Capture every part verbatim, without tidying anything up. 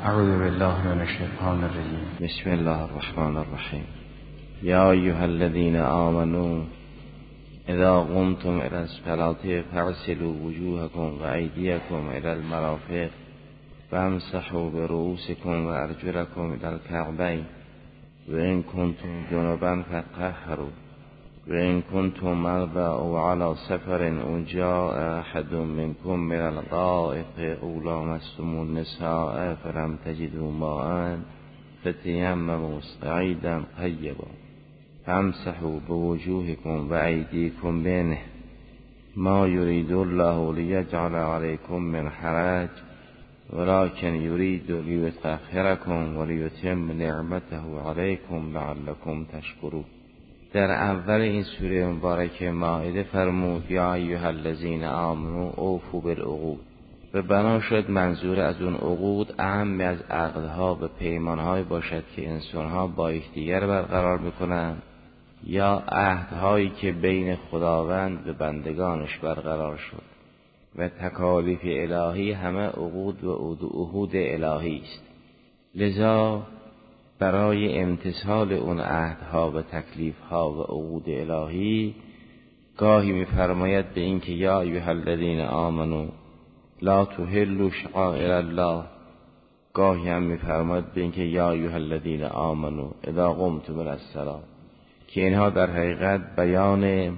اعوذ بالله من الشیطان الرجیم. بسم الله الرحمن الرحیم. یا ایها الذین آمنوا اذا قمتم الى الصلاة فاغسلوا وجوهکم و ایدیکم الى المرافق وامسحوا برؤوسکم و ارجلکم الى الکعبین و ان کنتم جنبا فطهروا و ان کنتم مرضی او علی سفر او جاء احد منکم من الغائط او لامستم النساء فلم تجدوا ماء فتیمموا صعیدا طیبا فامسحوا بوجوهکم و ایدیکم منه ما یرید الله لیجعل علیکم من حرج ولكن یرید لیطهرکم و لیتم نعمته علیکم لعلکم تشکرون. در اول این سوره مبارکه مائده فرمود یا ایها الذین آمنوا اوفوا بالعقود و بنا شد منظور از اون عقود اهم از عقدها و پیمانهای باشد که انسانها با یکدیگر برقرار میکنند یا عهدهایی که بین خداوند و بندگانش برقرار شد و تکالیف الهی همه عقود و عهود الهی است. لذا برای امتثال اون عهدها و تکلیفها و عقود الهی گاهی می‌فرماید به این که یا ایها الذین آمنوا لا تحلوا شعائر الله، گاهی هم می‌فرماید به این که یا ایها الذین آمنوا اذا قمتم الی الصلاة، که اینها در حقیقت بیان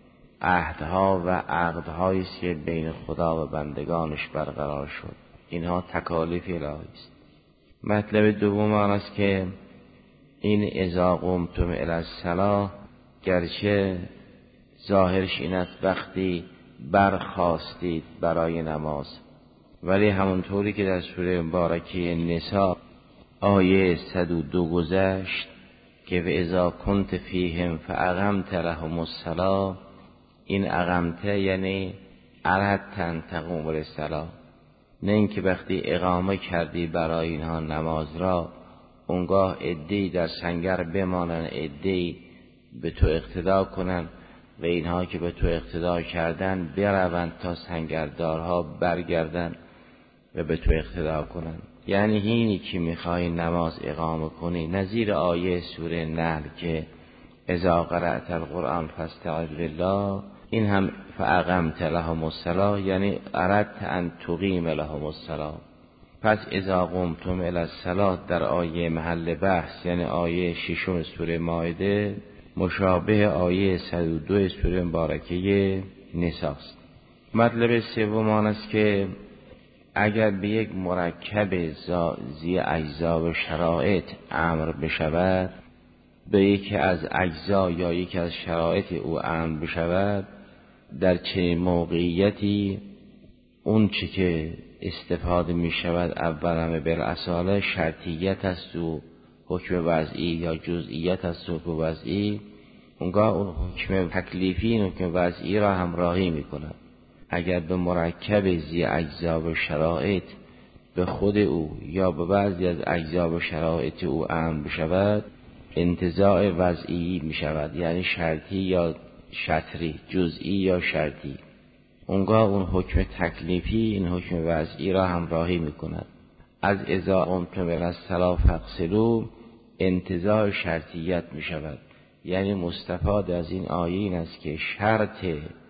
عهدها و عقدهایی است که بین خدا و بندگانش برقرار شد. اینها تکالیف الهی است. مطلب دوم آن است که این اذا قمتم الی الصلاة گرچه ظاهرش این است وقتی برخاستید برای نماز، ولی همونطوری که در سوره مبارکه نساء آیه صد و دو گذشت که و اذا کنت فیهم فاقمت لهم الصلاة، این اقمت یعنی اردتن تقوم الصلاة، نه اینکه وقتی اقامه کردی برای اینها نماز را اونگاه عده‌ای در سنگر بمانن، عده‌ای به تو اقتدا کنن و اینها که به تو اقتدا کردن بروند تا سنگردارها برگردن و به تو اقتدا کنن. یعنی اینی که میخوای نماز اقامه کنی، نظیر آیه سوره نحل که اذا قرأت القرآن فاستعذ بالله، این هم فاقمت لهم الصلاة یعنی اردت ان تقیم لهم الصلاة. پس اذا قمتم الی الصلاة در آیه محل بحث یعنی آیه ششم سوره مائده مشابه آیه صد و دو سوره مبارکه نساء است. مطلب سوم آن است که اگر به یک مرکب ذی اجزا و شرایط امر بشود، به یکی از اجزا یا یکی از شرایط او امر بشود، در چه موقعیتی اون چی که استفاده می شود اولا بالاصاله شرطیت است و حکم وضعی یا جزئیت است و حکم وضعی، اونگاه اون حکم تکلیفی حکم وضعی را همراهی می کند. اگر به مرکب ذی اجزا و شرایط به خود او یا به بعضی از اجزا و شرایط او امر بشود، انتزاع وضعی می شود، یعنی شرطی یا شطری، جزئی یا شرطی. اونگاه اون حکم تکلیفی این حکم وضعی را همراهی می کند. از اذا قمتم الی الصلاة فاغسلوا انتزاع شرطیت می شود، یعنی مستفاد از این آیه این است که شرط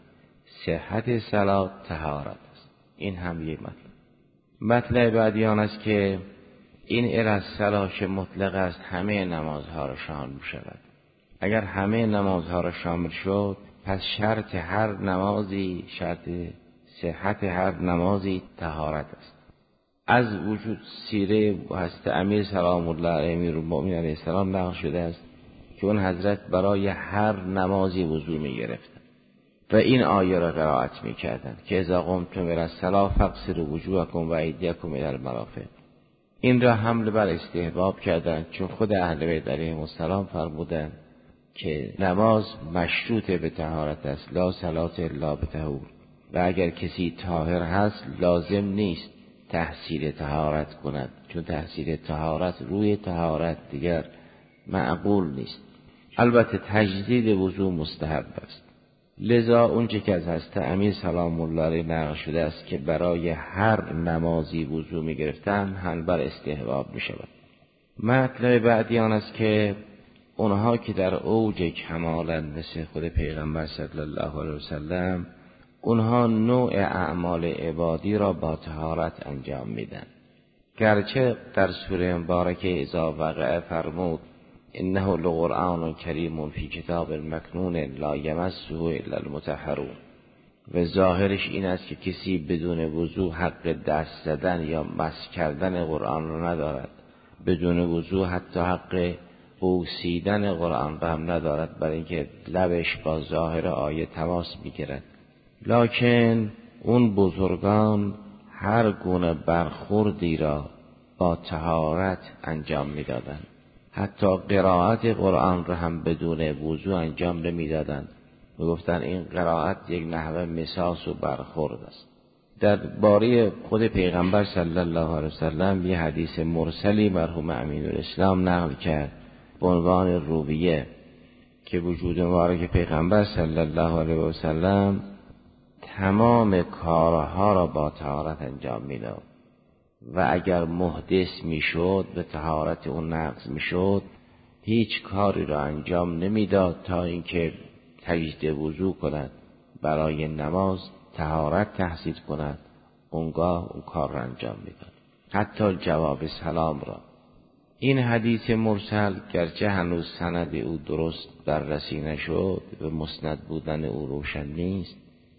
صحت صلات طهارت است. این هم یک مطلب. مطلب بعدی آن است که این الی الصلاة که مطلق است همه نمازها را شامل می شود. اگر همه نمازها را شامل شد، پس شرط هر نمازی، شرط صحت هر نمازی طهارت است. از وجود سیره حضرت امیر سلام الله علیه امیرالمؤمنین علیه السلام نقل شده است که اون حضرت برای هر نمازی وضو می گرفتند و این آیه را قرائت می کردند که اذا قمتم الی الصلاة فاغسلوا وجوهکم و ایدیکم الی المرافق. این را حمل بر استحباب کردند، چون خود اهل بیت علیهم السلام فرمودند که نماز مشروط به طهارت است، لا صلاة الا بطهور، و اگر کسی طاهر هست لازم نیست تحصیل طهارت کند، چون تحصیل طهارت روی طهارت دیگر معقول نیست. البته تجدید وضو مستحب است، لذا اونچه که از حضرت امیر سلام الله علیه نقل شده است که برای هر نمازی وضو می گرفتن هم بر استحباب می شود. مطلب بعدی آن است که اونها که در اوج کمالند مثل خود پیغمبر صلی الله علیه وسلم، اونها نوع اعمال عبادی را با طهارت انجام میدن. گرچه در سوره مبارکه اذا وقع فرمود انه لقرآن کریم فی کتاب مکنون لا یمسه الا المطهرون، و ظاهرش این است که کسی بدون وضو حق دست زدن یا مس کردن قرآن را ندارد، بدون وضو حتی حق بوسیدن قرآن را هم ندارد، برای اینکه لبش با ظاهر آیه تماس میگیرد. لکن اون بزرگان هر گونه برخوردی را با طهارت انجام میدادند. حتی قرائت قرآن را هم بدون وضو انجام نمیدادند. میگفتند این قرائت یک نحوه مساس و برخورد است. در باره خود پیغمبر صلی الله علیه وسلم یه حدیث مرسلی مرحوم امین الاسلام نقل کرد به عنوان رویه که وجود مبارک پیغمبر صلی الله علیه وسلم تمام کارها را با طهارت انجام میداد و اگر محدث میشد به طهارت اون نقض میشد، هیچ کاری را انجام نمیداد تا اینکه تجدید وضو کند، برای نماز طهارت تحصیل کند، اونگاه اون کار را انجام میداد، حتی جواب سلام را. این حدیث مرسل گرچه هنوز سند او درست بررسی نشد و مسند بودن او روشن نیست،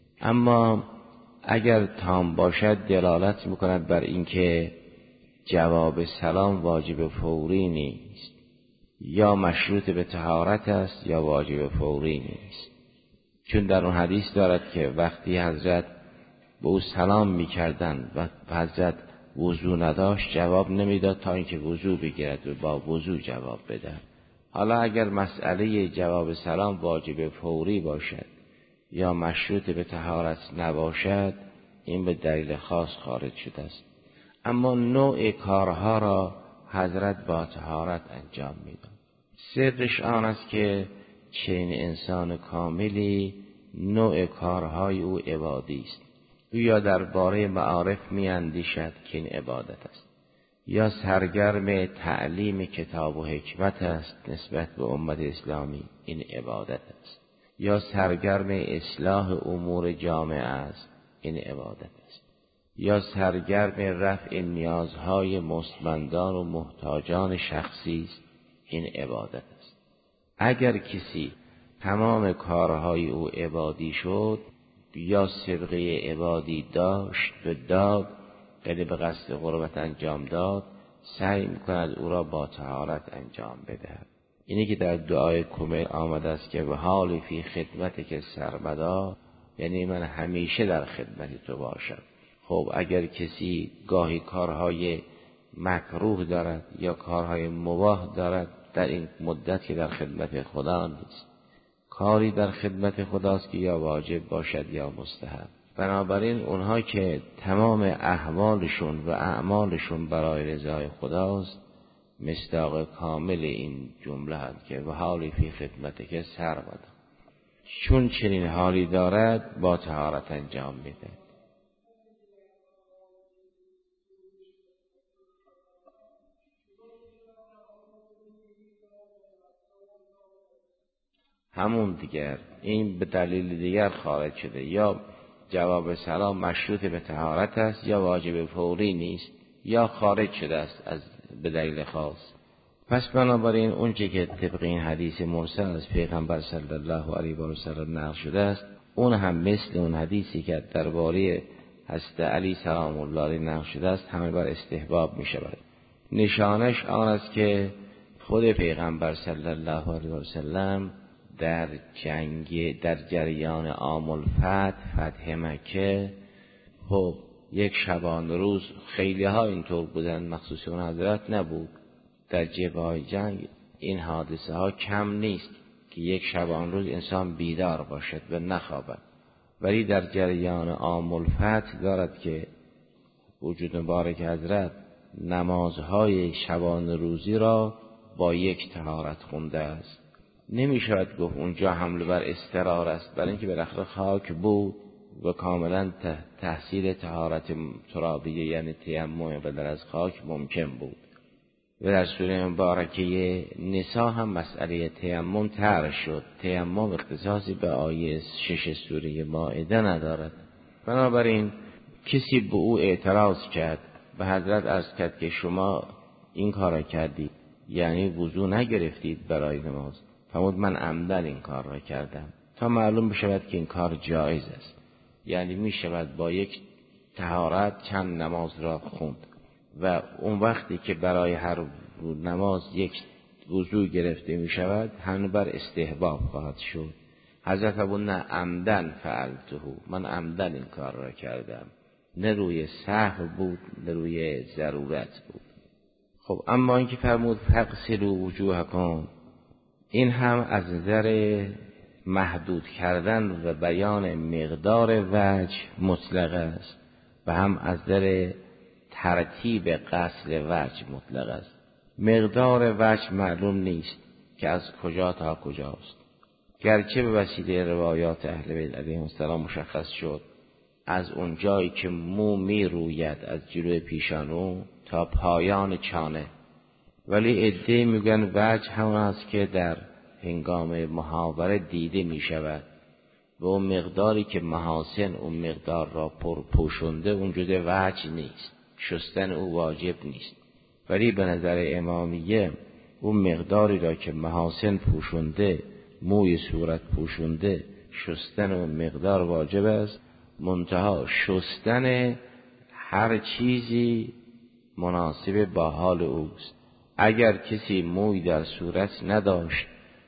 اما اگر تام باشد دلالت میکند بر اینکه جواب سلام واجب فوری نیست، یا مشروط به طهارت است یا واجب فوری نیست. چون در اون حدیث دارد که وقتی حضرت به او سلام میکردند و حضرت وضو نداشت جواب نمیداد تا اینکه وضو بگیرد و با وضو جواب بده. حالا اگر مسئله جواب سلام واجب فوری باشد یا مشروط به طهارت نباشد، این به دلیل خاص خارج شده است. اما نوع کارها را حضرت با طهارت انجام میداد. سرش آن است که چنین انسان کاملی نوع کارهای او عبادی است. او یا درباره معارف میاندیشد که این عبادت است، یا سرگرم تعلیم کتاب و حکمت است نسبت به امت اسلامی، این عبادت است، یا سرگرم اصلاح امور جامعه است، این عبادت است، یا سرگرم رفع نیازهای مستمندان و محتاجان شخصی است، این عبادت است. اگر کسی تمام کارهای او عبادی شد، یا سابقه عبادی داشت و داد، یعنی به قصد قربت انجام داد، سعی میکند او را با طهارت انجام بدهد. اینی که در دعای کمیل آمده است که به حالی فی خدمت که سرمدا، یعنی من همیشه در خدمت تو باشم. خب اگر کسی گاهی کارهای مکروه دارد یا کارهای مباح دارد، در این مدت که در خدمت خدا نیست. کاری در خدمت خداست که یا واجب باشد یا مستحب. بنابراین اونها که تمام احوالشون و اعمالشون برای رضای خداست، مصداق کامل این جمله هست که و حالی فی خدمت که سرمدا، چون چنین حالی دارد با طهارت انجام میده. همون دیگر این به دلیل دیگر خارج شده، یا جواب سلام مشروط به طهارت است یا واجب فوری نیست، یا خارج شده است از به دلیل خاص. پس بنابراین اون چه که طبق این حدیث مرسل از پیغمبر صلی الله علیه و سلم نقل شده است، اون هم مثل اون حدیثی که درباره حضرت علی سلام الله علیه نقل شده است همه بر استحباب می شود. نشانش آن است که خود پیغمبر صلی الله علیه و سلم در جنگ در جریان عام الفتح فتح مکه، خب یک شبانه روز خیلی ها اینطور بودن، مخصوص اون حضرت نبود، در جبهه جنگ این حادثه ها کم نیست که یک شبانه روز انسان بیدار باشد و نخوابد، ولی در جریان عام الفتح دارد که وجود مبارک حضرت نمازهای شبانه روزی را با یک طهارت خونده است. نمی شود گفت اونجا حمل بر استقرار است، برای اینکه بالاخره خاک بود و کاملا تحصیل طهارت ترابیه یعنی تیمم بدل از خاک ممکن بود. و در سوره مبارکه نساء هم مسئله تیمم طرح شد. تیمم اختصاصی به آیه شش سوره مائده ندارد. بنابراین کسی به او اعتراض کرد، به حضرت عرض کرد که شما این کار کردید یعنی وضو نگرفتید برای نماز. فرمود من عمدن این کار را کردم تا معلوم بشود که این کار جایز است، یعنی می شود با یک طهارت چند نماز را خوند و اون وقتی که برای هر نماز یک وضو گرفته می شود همه بر استحباب خواهد شد. حضرت ابو نه عمدن فعلته، من عمدن این کار را کردم، نه روی سهو بود نه روی ضرورت بود. خب اما اینکه فرمود فغسلوا وجوهکم، این هم از نظر محدود کردن و بیان مقدار وجه مطلق است و هم از نظر ترتیب غسل وجه مطلق است. مقدار وجه معلوم نیست که از کجا تا کجاست، گرچه به وسیله روایات اهل بیت علیهم السلام مشخص شد از اون جایی که مو می روید از جلوی پیشانو تا پایان چانه، ولی عده میگن وجه همون است که در هنگام محاوره دیده می شود و اون مقداری که محاسن اون مقدار را پر پوشنده اون جزء وجه نیست، شستن او واجب نیست. ولی به نظر امامیه اون مقداری را که محاسن پوشنده، موی صورت پوشنده، شستن اون مقدار واجب است. منتها شستن هر چیزی مناسب با حال اوست. اگر کسی موی در صورت نداشت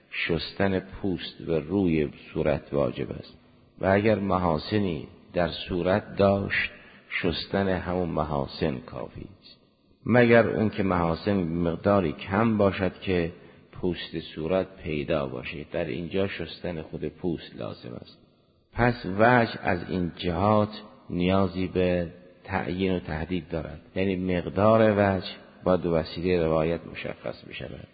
شستن پوست و روی صورت واجب است و اگر محاسنی در صورت داشت شستن همون محاسن کافی است، مگر اون که محاسن مقداری کم باشد که پوست صورت پیدا باشه، در اینجا شستن خود پوست لازم است. پس وجه از این جهات نیازی به تعیین و تحدید دارد، یعنی مقدار وجه با دو وسیله روایت مشخص می شود.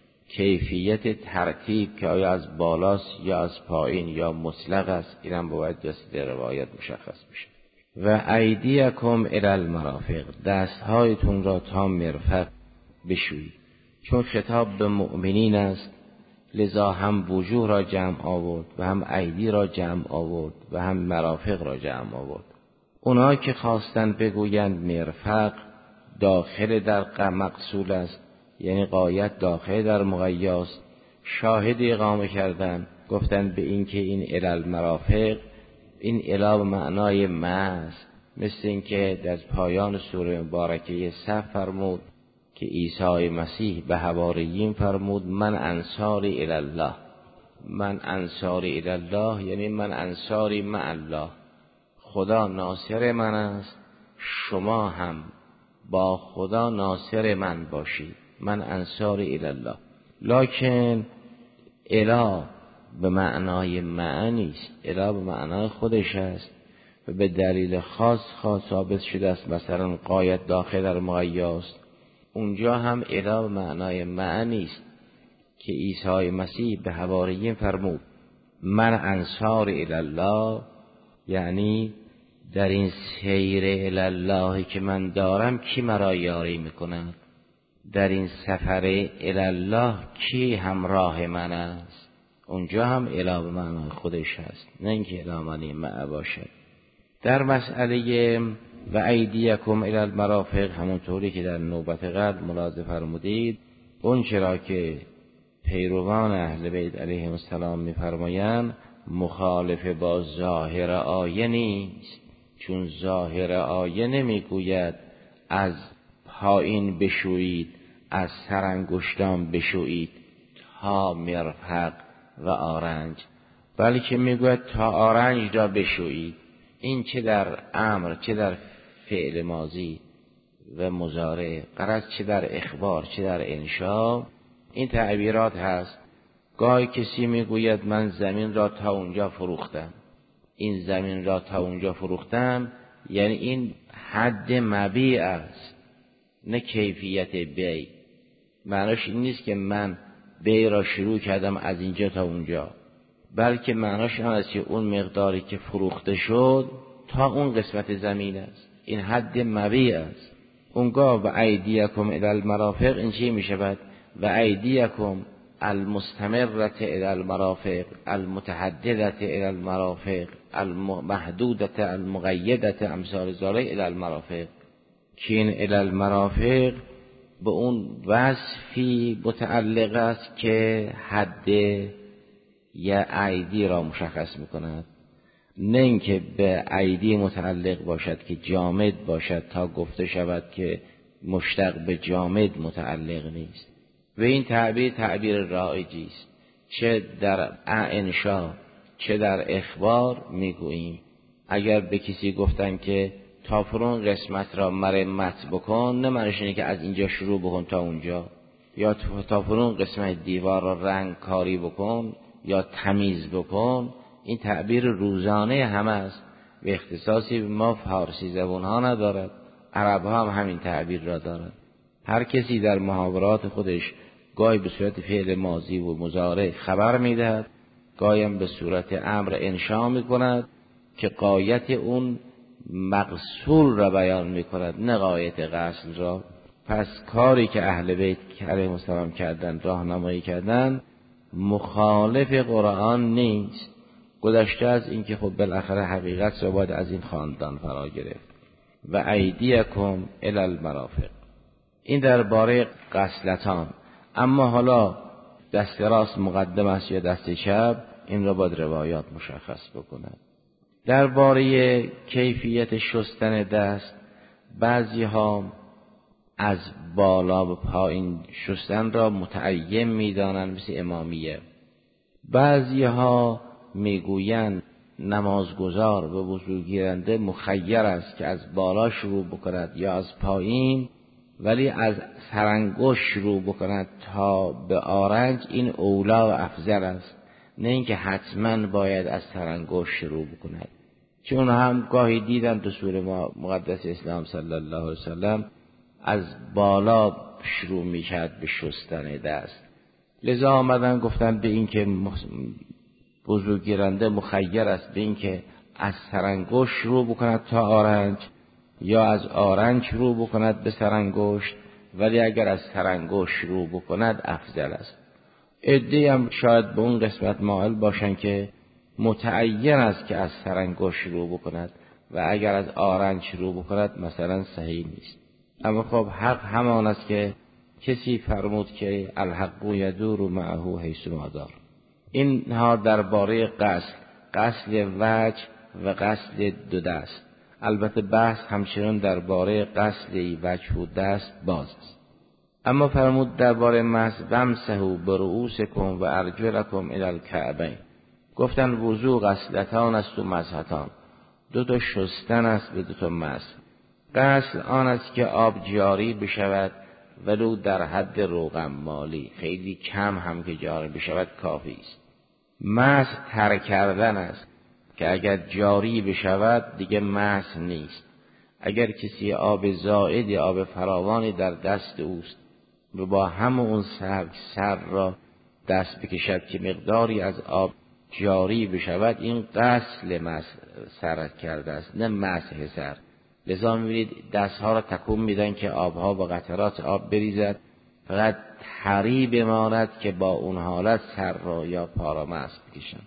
کیفیت ترتیب که آیا از بالاست یا از پایین یا مطلق است، اینم باید وسیله روایت مشخص بشه. و ایدیکم الی المرافق، دستهایتون را تا مرفق بشویید. چون خطاب به مؤمنین است لذا هم وجوه را جمع آورد و هم ایدی را جمع آورد و هم مرافق را جمع آورد. اونا که خواستن بگویند مرفق داخل در مقصول است، یعنی غایت داخل در مغیاست، شاهد اقامه کردن، گفتن به این که این الی المرافق، این الی به معنای ما است، مثل این که در پایان سوره مبارکه صف فرمود که عیسی مسیح به حواریین فرمود من انصاری الی الله. من انصاری الی الله یعنی من انصاری مع الله، خدا ناصر من است، شما هم با خدا ناصر من باشید. من انصاری الی الله. لکن الی به معنای معنی است، الی به معنای خودش است و به دلیل خاص خاص ثابت شده است. مثلا غایت داخل در مغیاست، اونجا هم الی به معنای معنی است که عیسی مسیح به حواریین فرمود من انصار الی الله، یعنی در این سیر الی الله که من دارم کی مرا یاری میکند، در این سفر الی الله کی همراه من است. اونجا هم الی به معنای خودش هست، نه اینکه الی معنی مع باشد. در مسئله و ایدیکم الی المرافق همونطوری که در نوبت قبل ملاحظه فرمودید، اون چرا که پیروان اهل بیت علیهم السلام میفرمایند مخالف با ظاهر آیه نیست، چون ظاهر آیه نمیگوید از پایین بشویید، از سرانگشتان بشویید تا مرفق و آرنج، بلکه میگوید تا آرنج را بشویید. این چه در امر چه در فعل ماضی و مضارع، غرض چه در اخبار چه در انشاء این تعبیرات هست. گاهی کسی میگوید من زمین را تا اونجا فروختم، این زمین را تا اونجا فروختم یعنی این حد مبیع است نه کیفیت بیع. معناش این نیست که من بی را شروع کردم از اینجا تا اونجا، بلکه معناش هم است که اون مقداری که فروخته شد تا اون قسمت زمین است، این حد مبیع است. اونگاه و ایدیکم الی المرافق این چی می شود؟ و ایدیکم المستمرة الی المرافق المتحددة الی المرافق المحدودة المقیدة امثال ذالک الی المرافق، که این الی المرافق به اون وصفی متعلق است که حد یا ایدی را مشخص میکند، نه اینکه به ایدی متعلق باشد که جامد باشد تا گفته شود که مشتق به جامد متعلق نیست. و این تعبیر تعبیر رایجی است، چه در انشا چه در اخبار میگوییم. اگر به کسی گفتن که تا فرون قسمت را مرمت بکن، نه معنیش اینه که از اینجا شروع بکن تا اونجا، یا تا فرون قسمت دیوار را رنگ کاری بکن یا تمیز بکن. این تعبیر روزانه همه است و اختصاصی به ما فارسی زبان ها ندارد، عرب ها هم همین تعبیر را دارد. هر کسی در محاورات خودش گاهی به صورت فعل ماضی و مضارع خبر میدهد، گاهی هم به صورت امر انشا میکند که غایت اون مقصول را بیان میکند، نه غایت قصد را. پس کاری که اهل بیت علیهم السلام کردن، راهنمایی کردن، مخالف قرآن نیست، گذشته از این که خب بالاخره حقیقت را باید از این خاندان فرا گرفت. و ایدیکم الی المرافق، این درباره غسلتان. اما حالا دست راست مقدم است یا دست چپ، این را باید روایات مشخص بکند. درباره کیفیت شستن دست، بعضی ها از بالا به پایین شستن را متعین می‌دانند مثل امامیه، بعضی ها میگویند نمازگزار و وضو گیرنده مخیر است که از بالا شروع بکند یا از پایین، ولی از سرانگشت شروع بکند تا به آرنج، این اولا و افضل است، نه اینکه حتما باید از سرانگشت شروع بکند. چون هم گاهی دیدن دستور مقدس اسلام صلی الله علیه وسلم از بالا شروع میکرد به شستن دست، لذا آمدن گفتن به این که وضو گیرنده مخیر است به این که از سرانگشت شروع بکند تا آرنج یا از آرنج شروع بکند به سرانگشت، ولی اگر از سرانگشت شروع بکند افضل است. عده‌ای هم شاید به اون قسمت مائل باشن که متعین است که از سرانگشت شروع بکند و اگر از آرنج شروع بکند مثلا صحیح نیست. اما خب حق همان است که کسی فرمود که الحق یدور معه حیث ما دار. اینها درباره غسل، غسل وجه و غسل دو دست. البته بحث همچنان درباره غسل وجه و دست باز است. اما فرمود درباره مسح وامسحوا برؤوسکم و ارجلکم الی الکعبین، گفتن وضو غسلتان است و مسحتان، دو تا شستن است و دو تا مسح. غسل آن است که آب جاری بشود ولو در حد روغن مالی، خیلی کم هم که جاری بشود کافی است. مسح تر کردن است که اگر جاری بشود دیگه مسح نیست. اگر کسی آب زائد یا آب فراوانی در دست اوست و با همه اون سر, سر را دست بکشد که مقداری از آب جاری بشود، این غسل مسح سر کرده است، نه مسح سر. لذا می‌بینید دستها را تکون میدن که آبها با قطرات آب بریزد، فقط تری بماند که با اون حالت سر را یا پا را مسح بکشن.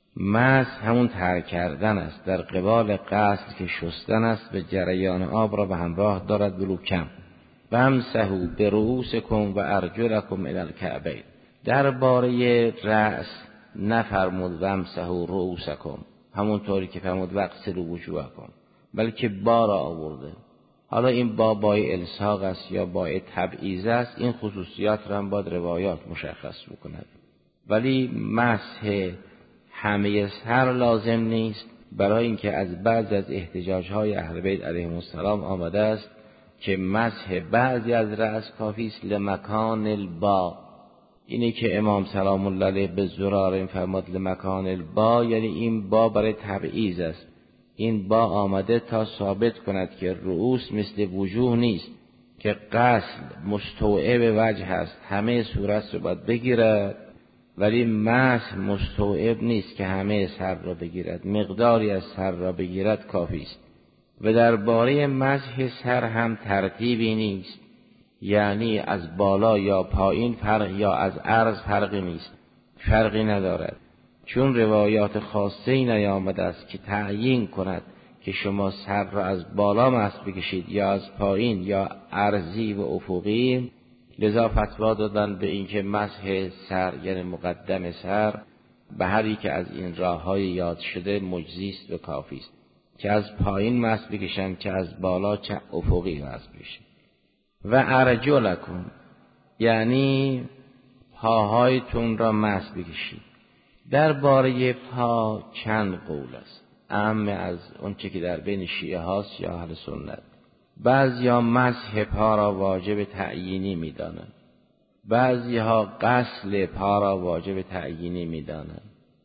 مسح همون تر کردن است در قبال غسل که شستن است و جریان آب را به همراه دارد ولو کم. وامسحوا برؤوسکم و ارجلکم الی الکعبین. درباره رأس نفرمود وامسحوا رؤوسکم همونطوری که فرمود واغسلوا وجوهکم، بلکه با را آورده. حالا این با بای الصاق است یا بای تبعیض است، این خصوصیات را هم باید روایات مشخص بکند. ولی مسح همه سر لازم نیست، برای اینکه از بعض از احتجاج‌های اهل بیت علیهم السلام آمده است که مسح بعضی از رأس کافی است لمکان البا. اینه که امام سلام الله علیه به زراره فرمود لمکان البا، یعنی این با برای تبعیض است. این با آمده تا ثابت کند که رؤوس مثل وجوه نیست که غسل مستوعب وجه هست، همه صورت رو باید بگیرد، ولی مسح مستوعب نیست که همه سر را بگیرد، مقداری از سر را بگیرد کافی است. و درباره مسح سر هم ترتیبی نیست، یعنی از بالا یا پایین فرق یا از عرض فرقی نیست، فرقی ندارد، چون روایات خاصه‌ای نیامده است که تعیین کند که شما سر را از بالا مسح بکشید یا از پایین یا عرضی و افقی. لذا فتوا دادن به اینکه مسح سر یعنی مقدم سر به هر یک از این راه‌های یاد شده مجزی است و کافی است، که از پایین مسح بکشن، که از بالا، چه افقی مسح بکشن. و ارجلکم یعنی پاهایتون را مسح بکشید. درباره پا چند قول است، اهم از اون چه که در بین شیعه هاست یا اهل سنت. بعضیا مسح پا را واجب تعیینی می‌دانند، بعضیها غسل پا را واجب تعیینی می‌دانند،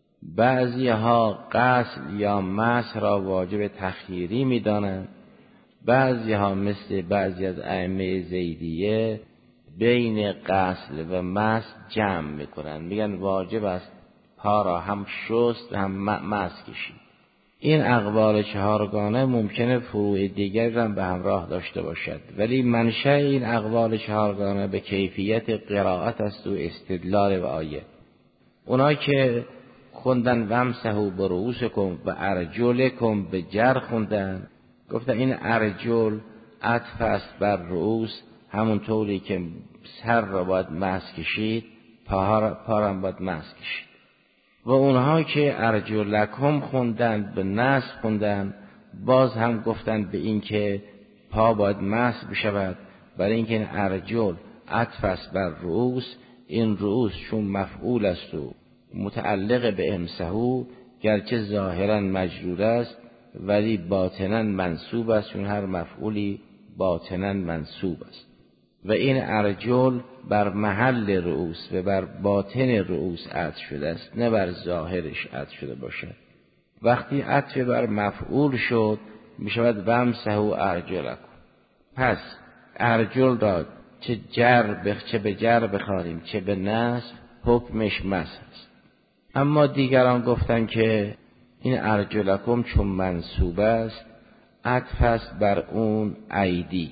بعضیها غسل یا مسح را واجب تخییری می‌دانند، بعضیها مثل بعضی از ائمه زیدیه بین غسل و مسح جمع می‌کنند، میگن واجب است پا را هم شست و هم مسح کشید. این اقوال چهارگانه ممکنه فروع دیگر را به همراه داشته باشد، ولی منشأ این اقوال چهارگانه به کیفیت قرائت است و استدلال و آیه. اونا که خوندن ومسحوا برؤوسکم و ارجلکم به جر خوندن، گفتن این ارجل عطف است بر رؤوس، همون طوری که سر را باید مسح کشید، پا را باید مسح کشید. و اونها که ارجلکم خوندن به نصب خوندن، باز هم گفتن به این که پا باید مسح بشود، برای اینکه این ارجل عطف است بر رؤوس، این رؤوس چون مفعول است و متعلق به امسحوا، گرچه ظاهرا مجرور است ولی باطنا منصوب است، چون هر مفعولی باطنا منصوب است. و این ارجل بر محل رؤوس و بر باطن رؤوس عطف شده است، نه بر ظاهرش عطف شده باشد. وقتی عطف بر مفعول شد میشود ومسحوا ارجلکم. پس ارجل را چه جر بخ چه به جر بخوانیم چه به نصب، حکمش مسح است. اما دیگران گفتن که این ارجلکم چون منصوب است عطف است بر اون ایدی،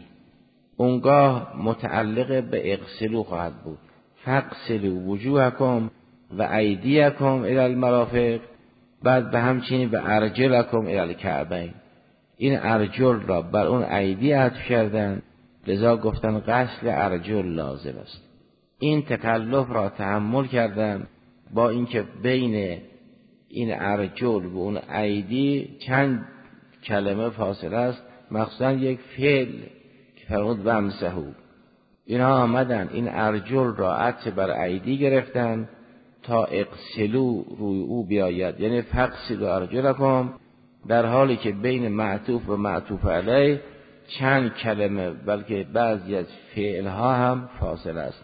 اونگاه متعلق به اغسلوا خواهد بود، فاغسلوا وجوهکم و ایدیکم الی المرافق، بعد به همچنین و ارجلکم الی الکعبین. این ارجل را بر اون ایدی عطف کردن، لذا گفتن غسل ارجل لازم است. این تکلف را تحمل کردن، با اینکه بین این ارجل و اون ایدی چند کلمه فاصله است، مخصوصا یک فعل فرمود ومسحوا. اینا آمدن این ارجل را عطف بر ایدی گرفتن تا اغسلوا روی او بیاید، یعنی فاغسلوا ارجلکم، در حالی که بین معطوف و معطوف علیه چند کلمه بلکه بعضی از فعلها هم فاصله است،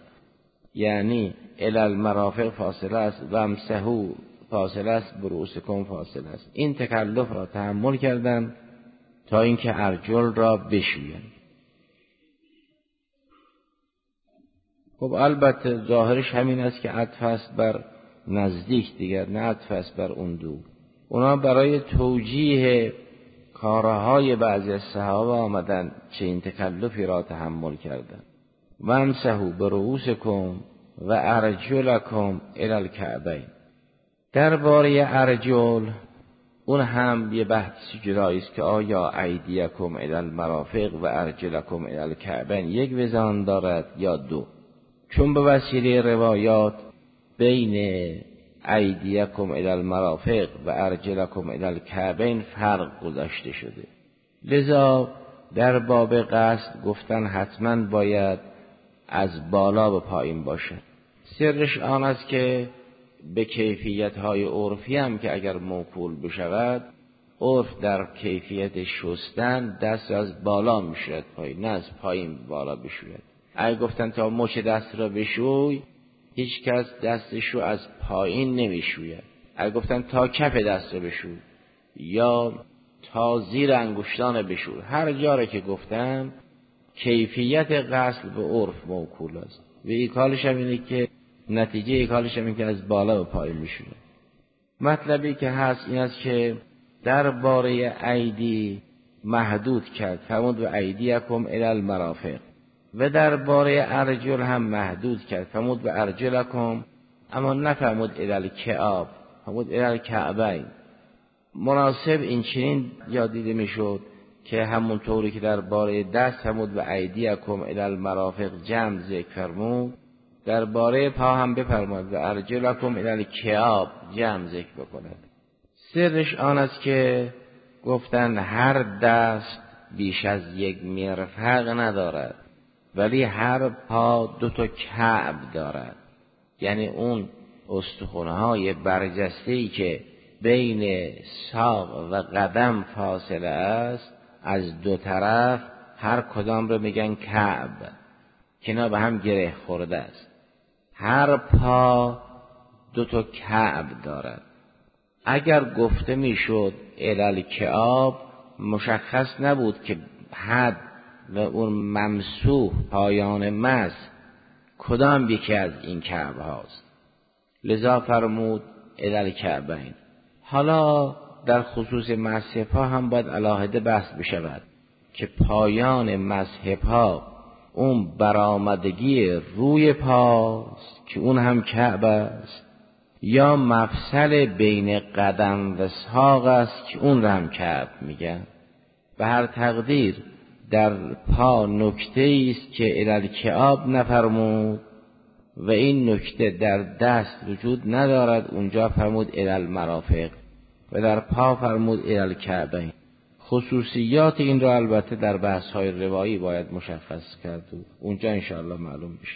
یعنی الی المرافق فاصله است، ومسحوا فاصله است، برؤوسکم فاصله است. این تکلف را تحمل کردن تا اینکه ارجل را بشویند. خب البته ظاهرش همین است که عطف است بر نزدیک دیگر، نه عطف است بر اون دور. اونا برای توجیه کارهای بعضی از صحابه آمدن چه این تکلفی را تحمل کردن. وامسحوا برؤوسکم و ارجلکم الی الکعبین. درباره ارجل اون هم یه بحث جدایی است که آیا ایدیکم الی المرافق و ارجلکم الی الکعبین یک وزن دارد یا دو، چون به وسیله روایات بین ایدیکم الی المرافق و ارجلکم الی الکعبین فرق گذاشته شده. لذا در باب قصد گفتن حتما باید از بالا به پایین باشه. سرش آن است که به کیفیت های عرفی هم که اگر موکول بشود، عرف در کیفیت شستن دست از بالا میشود پایین، نه از پایین بالا بشوید. اگه گفتن تا مچ دست را بشوی، هیچ کس دستشو از پایین نمیشوید. اگه گفتن تا کف دست را بشوی یا تا زیر انگشتان بشوی، هر جا را که گفتن کیفیت غسل به عرف موکول است و ایکالش هم اینه که نتیجه ایکالش هم اینه که از بالا به پایین میشونه. مطلبی که هست این است که درباره ایدی محدود کرد، فرمود و ایدیکم الی المرافق، و درباره ارجل هم محدود کرد، فرمود و ارجلکم، اما نفرمود الی الکعاب، فرمود الی الکعبین. مناسب این چنین یاد دیده میشد که همونطوری که درباره دست فرمود و ایدیکم الی المرافق جمع ذکر فرمود، درباره پا هم بفرماید و ارجلکم الی الکعاب جمع ذکر بکند. سرش آن است که گفتن هر دست بیش از یک مرفق ندارد، ولی هر پا دو تا کعب دارد، یعنی اون استخوان‌های برجسته‌ای که بین ساق و قدم فاصله است از دو طرف هر کدام رو میگن کعب، که اینا به هم گره خورده است. هر پا دو تا کعب دارد. اگر گفته میشد الالکعاب مشخص نبود که حد و اون ممسوح پایان مس کدام یکی از این کعب هاست، لذا فرمود الالکعبین. حالا در خصوص مسح پا هم باید علاهده بحث بشود که پایان مسح پا اون برآمدگی روی پاست که اون هم کعب است، یا مفصل بین قدم و ساق است که اون را هم کعب میگن. به هر تقدیر در پا نکته است که الالکعاب نفرمود و این نکته در دست وجود ندارد، اونجا فرمود الالمرافق و در پا فرمود الالکعبین. خصوصیات این را البته در بحث های روایی باید مشخص کرد و اونجا انشاءالله معلوم بشه.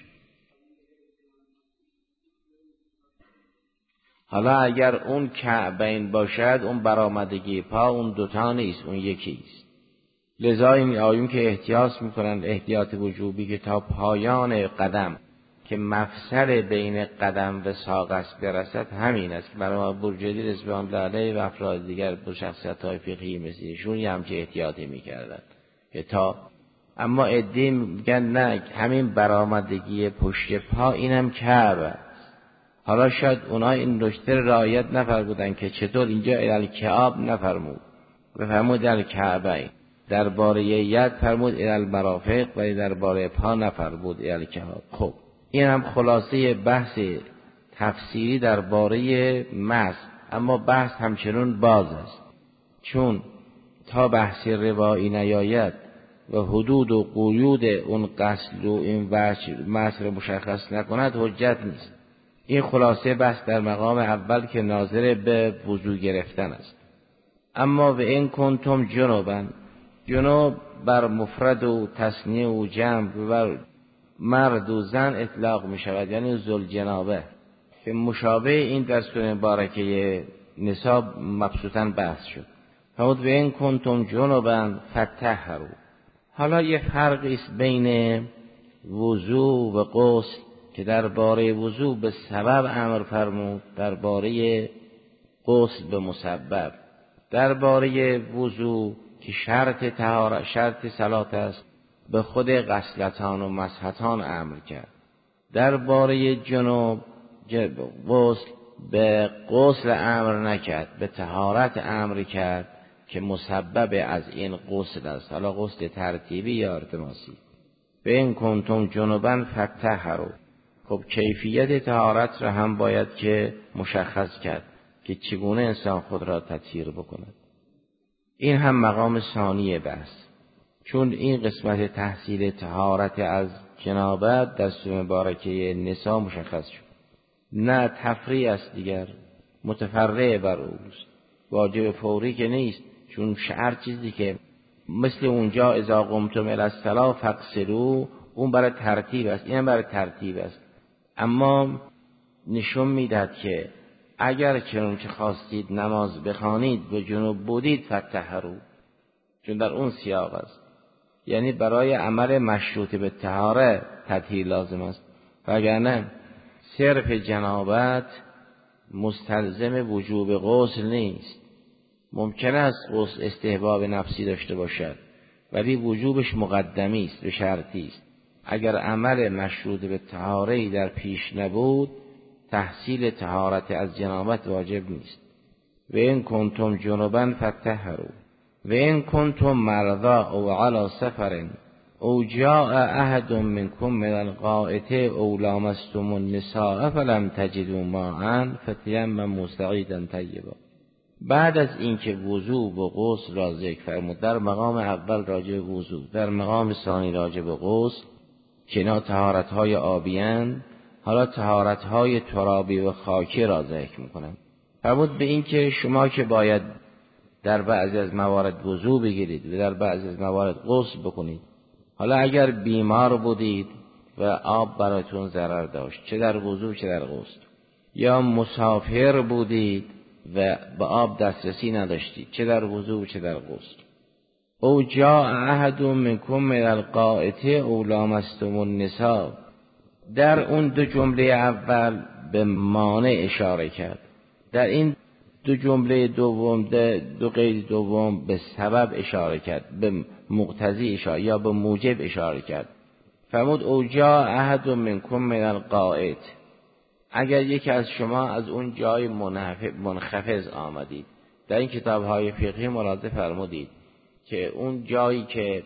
حالا اگر اون کعبین باشد اون برآمدگی پا اون دوتا نیست، اون یکی است. لذا این آیون که احتیاط میکنن احتیاط وجوبی که تا پایان قدم که مفصل بین قدم و ساق است برسد همین است که برای برجدی رضوان الله علیه و افراد دیگر با شخصیت‌های فقهی مثل ایشون هم که احتیاطی میکردن که تا، اما عده میگن نه همین برآمدگی پشت پا اینم کعب است. حالا شاید اونا این نکته رعایت نفرمودن که چطور اینجا الالکعاب نفرمود و فرمود الکعبین، درباره ید فرمود الالمرافق و درباره پا نفرمود الالکعاب. خب این هم خلاصه بحث تفسیری درباره مس، اما بحث همچنان باز است، چون تا بحث روایی نیاید و حدود و قیود اون غسل و این وجه مس رو مشخص نکند حجت نیست. این خلاصه بحث در مقام اول که ناظر به وضو گرفتن است. اما و این کنتم جنوبا، جنوب بر مفرد و تثنیه و جمع و مرد و زن اطلاق می شود، یعنی ذوالجنابه، که مشابه این در سوره مبارکه نساء مبسوطاً بحث شد. فرمود و این کنتم جنوبا فطهروا. حالا یه فرقی است بین وضو و غسل که درباره وضو به سبب امر فرمود، درباره غسل به مسبب. درباره وضو که شرط طهارت شرط صلات است به خود غسلتان و مسحتان امر کرد. درباره جنوب غسل به غسل امر نکرد، به طهارت امر کرد که مسبب از این غسل است، حالا غسل ترتیبی یا التماسی. به این کنتم جنوبا فطهروا. خب کیفیت طهارت را هم باید که مشخص کرد که چگونه انسان خود را تطهیر بکند. این هم مقام ثانی بحث، چون این قسمت تحصیل طهارت از جنابت در سوره مبارکه نساء مشخص شد. نه تفریع است دیگر، متفرع بر اوست، واجب فوری که نیست، چون هر چیزی که مثل اونجا اذا قمتم الی الصلاة فاغسلوا اون برای ترتیب است، این برای ترتیب است، اما نشون میدهد که اگر چنانچه خواستید نماز بخوانید و جنوب بودید فطهروا، چون در اون سیاق است، یعنی برای عمل مشروط به طهاره تطهیر لازم است، وگرنه صرف جنابت مستلزم وجوب غسل نیست. ممکن است غسل استحباب نفسی داشته باشد، ولی وجوبش مقدمی است، به شرطی است. اگر عمل مشروط به طهاره‌ای در پیش نبود، تحصیل طهارت از جنابت واجب نیست. و این کنتم جنبا فطهروا و این کنتم مرضا او علی سفر او جاء احد منکم من الغائط او لامستم النساء فلم تجدوا ماء فتیمموا صعیدا طیبا. بعد از اینکه وضو و غسل را ذکر فرمود، در مقام اول راجع به وضو، در مقام ثانی راجع به غسل که اینا طهارت‌های آبی‌اند، حالا طهارت‌های ترابی و خاکی را ذکر می‌کنم. فرمود به این که شما که باید در بعضی از موارد وضو بگیرید و در بعضی از موارد غسل بکنید، حالا اگر بیمار بودید و آب براتون ضرر داشت، چه در وضو چه در غسل، یا مسافر بودید و به آب دسترسی نداشتید، چه در وضو چه در غسل، او جاء احد منکم من الغائط او لامستم النساء، در اون دو جمله اول به مانع اشاره کرد، در این دو جمله دوم دو قید دوم به سبب اشاره کرد، به مقتضی اشاره یا به موجب اشاره کرد. فرمود او جاء احد منکم من الغائط، اگر یکی از شما از اون جای منخفض آمدید. در این کتاب‌های فقهی ملاحظه فرمودید که اون جایی که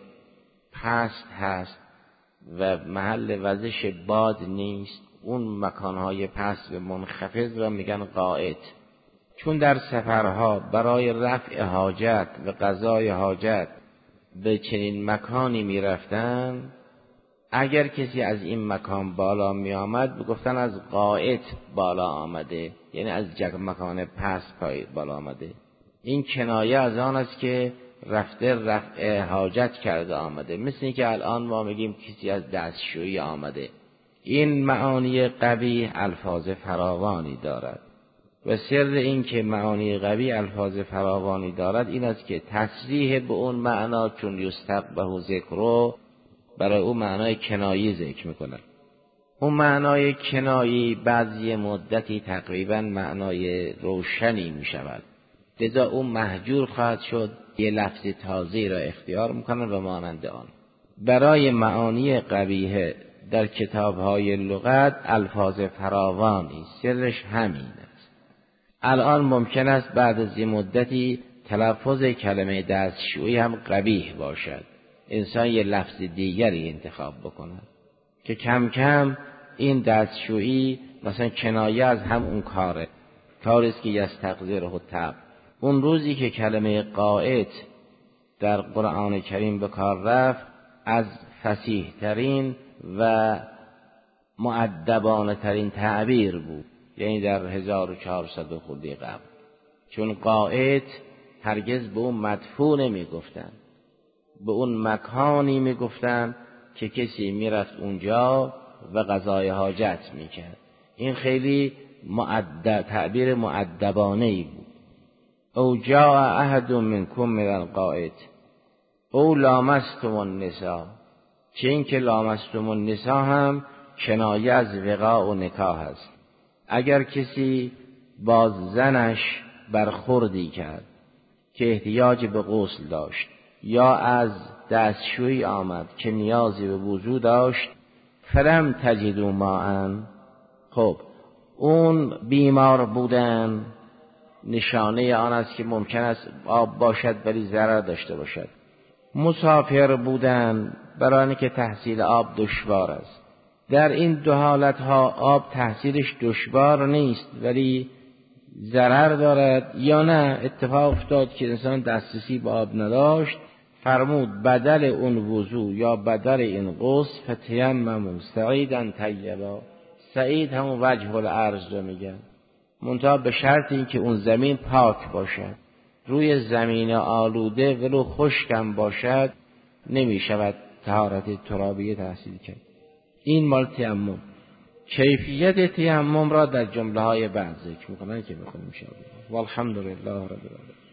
پست هست و محل وزش باد نیست، اون مکانهای پست و منخفض را میگن غائط. چون در سفرها برای رفع حاجت و قضای حاجت به چنین مکانی میرفتن، اگر کسی از این مکان بالا می آمد بگفتن از غائط بالا آمده، یعنی از جگ مکان پست پایید بالا آمده. این کنایه از آن است که رفته رفع حاجت کرده آمده، مثل این که الان ما میگیم کسی از دستشویی آمده. این معانی قبیح الفاظ فراوانی دارد و سر این که معانی قبیح الفاظ فراوانی دارد این است که تصریح به اون معنا چون یستقبح ذکرو برای اون معنای کنایی ذکر میکنن. اون معنای کنایی بعضی مدتی تقریبا معنای روشنی میشود، لذا اون محجور خواهد شد، یه لفظ تازه را اختیار میکنن و مانند آن. برای معانی قبیح در کتاب‌های لغت الفاظ فراوانی، سرش همین است. الان ممکن است بعد از یه مدتی تلفظ کلمه دستشویی هم قبیح باشد، انسان یه لفظ دیگری انتخاب بکنه که کم کم این دستشویی مثلا کنایه از هم اون کاره، کاری است که یستقذره الطبع. اون روزی که کلمه غائط در قرآن کریم به کار رفت، از فصیح ترین و مؤدبانه ترین تعبیر بود، یعنی در هزار و چهارصد خورده قبل، چون غائط هرگز به اون مدفوع نمی گفتن، به اون مکانی می گفتن که کسی می رفت اونجا و قضای حاجت می کرد. این خیلی مؤدب، تعبیر مؤدبانه ای بود. او جاء احد منکم من الغائط او لامستم النساء، چه این که لامستم النساء هم کنایه از وقاء و نکاح است. اگر کسی با زنش برخوردی کرد که احتیاج به غسل داشت، یا از دستشویی آمد که نیازی به وضو داشت، فلم تجدوا ماء، خب اون بیمار بودن نشانه آن است که ممکن است آب باشد ولی ضرر داشته باشد. مسافر بودن برای اینکه تحصیل آب دشوار است. در این دو حالت ها آب تحصیلش دشوار نیست ولی ضرر دارد، یا نه اتفاق افتاد که انسان دسترسی به آب نداشت، فرمود بدل اون وضو یا بدل این غسل فتیمموا صعیدا طیبا. سعید همون وجه الارض رو میگن، منتها به شرط این که اون زمین پاک باشد. روی زمین آلوده ولو خشکم باشد نمی شود طهارت ترابیه تحصیل کرد. این مال تیمم. کیفیت تیمم را در جمله های بعد ذکر میکنن که بخونیم ان شاء الله. والحمدلله رب العالمین.